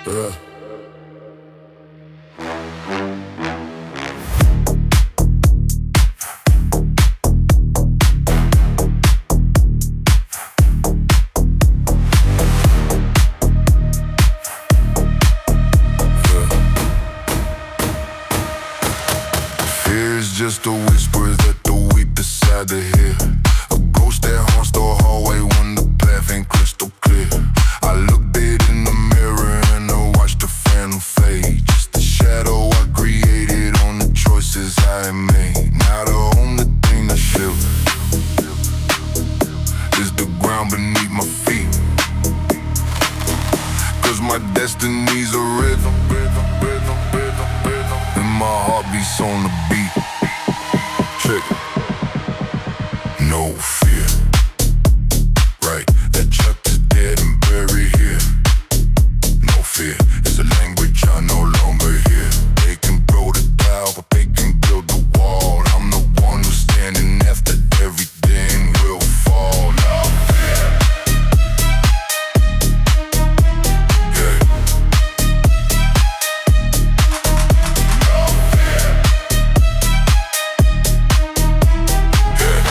Yeah. Fear's just a whisper that the weak decide to hear. A ghost that haunts the hallway when the path ain't crystal clear. I look dead in the mirror and I watch the phantom fade. Just the shadow I created on the choices I made. Now the only thing that shivers is the ground beneath my feet. Cause my destiny's a rhythm, and my heart beats on the beat. Check it. No fear. Right, that chuck is dead and buried here. No fear, it's a language I no longer hear. They can throw the dial, but they can build the wall. I'm the one who's standing after everything will fall. No fear. Yeah. No fear. Yeah.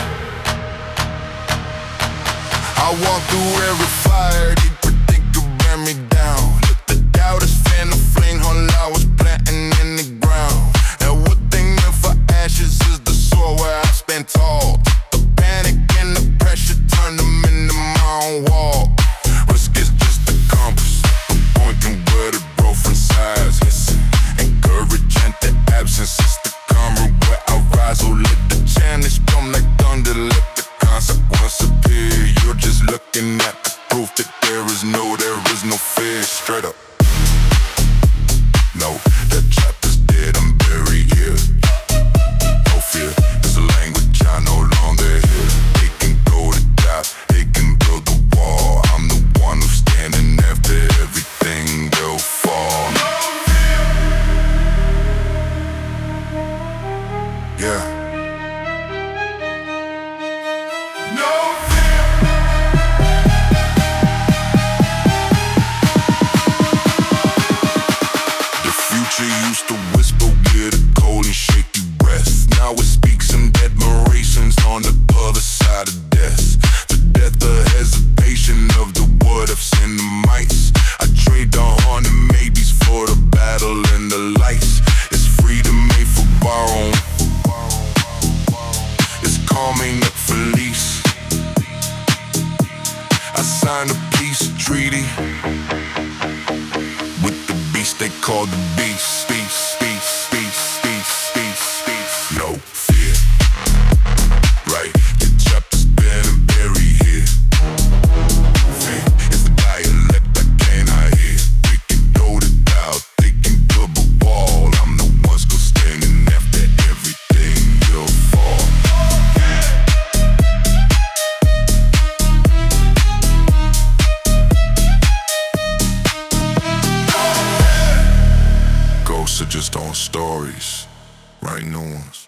I walk through every fire, they predict to burn me down. Let the doubters fan the flame, all I was planting in the ground. And what they meant for ashes is the soil where I stand tall. The panic and the pressure turn them into my own wall. Risk is just a compass, pointing where the growth resides. Listen, encouraging the absence is the karma where I rise. Oh, let the challenge come like thunder, let the consequence appear. You're just looking at the proof that there is no fear. Straight up. No, that chapter's dead, I'm buried here. No fear, it's a language I no longer hear. They can go to top, they can build the wall. I'm the one who's standing after everything will fall. No fear. Yeah. No fear. The future used to whisper, get a cold and shaky breath. Now it speaks in admirations on the other side of death. The death of hesitation of the what ifs and the mights. I trade the haunted maybes for the battle and the lights. It's freedom made for borrowing. It's calming up for lease. I signed a peace treaty with the beast they call the beast. Beast, beast, beast, beast, beast, beast. No fear. Right, the chapter's been and buried here. Fear is the dialect I cannot hear. They can throw the dial, they can build the wall. I'm the one still standing after everything will fall. Ghosts are just on stories, write new ones.